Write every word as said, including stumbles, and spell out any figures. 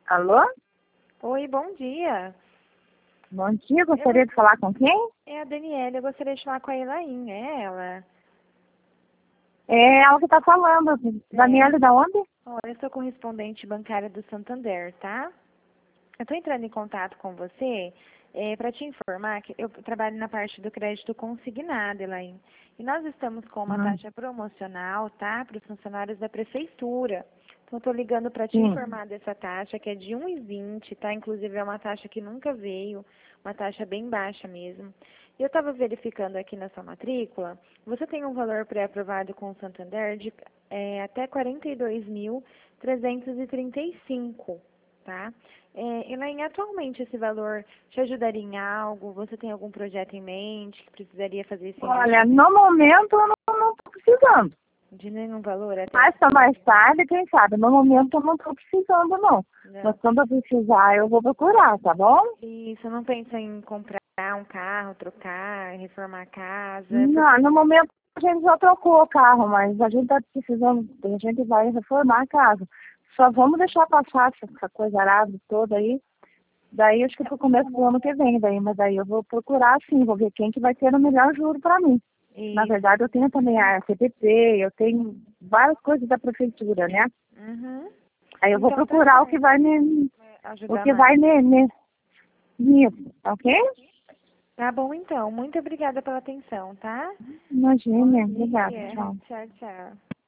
Alô? Oi, bom dia. Bom dia, gostaria de falar com quem? É a Daniela, eu gostaria de falar com a Elaine, é ela? É ela que está falando. Daniela, da onde? Olha, eu sou correspondente bancária do Santander, tá? Eu estou entrando em contato com você é, para te informar que eu trabalho na parte do crédito consignado, Elaine. E nós estamos com uma Hum, taxa promocional, tá? Para os funcionários da prefeitura. Então, eu estou ligando para te sim. informar dessa taxa, que é de um e vinte, tá? Inclusive, é uma taxa que nunca veio, uma taxa bem baixa mesmo. E eu estava verificando aqui na sua matrícula, você tem um valor pré-aprovado com o Santander de é, até quarenta e dois mil trezentos e trinta e cinco, tá? É, Elaine, atualmente esse valor te ajudaria em algo? Você tem algum projeto em mente que precisaria fazer esse Olha, investimento? no momento eu não estou precisando. De nenhum valor até Mais esse para mais momento? tarde, quem sabe. No momento eu não estou precisando, não. Não. Mas quando eu precisar, eu vou procurar, tá bom? E você não pensa em comprar um carro, trocar, reformar a casa? Não, Porque no momento a gente já trocou o carro, mas a gente está precisando, a gente vai reformar a casa. Só vamos deixar passar essa coisa arada toda aí. Daí acho que pro começo do ano que vem, daí, mas daí eu vou procurar sim, vou ver quem que vai ter o melhor juro para mim. Na isso. verdade eu tenho também a C P P, eu tenho várias coisas da prefeitura, né? Uhum. Aí eu vou Então tá procurar o que certo. vai me, o Ajudar que mais. vai me, me nisso, ok? Tá bom então. Muito obrigada pela atenção, tá? Bom Imagina, obrigada, dia. tchau. Tchau, tchau.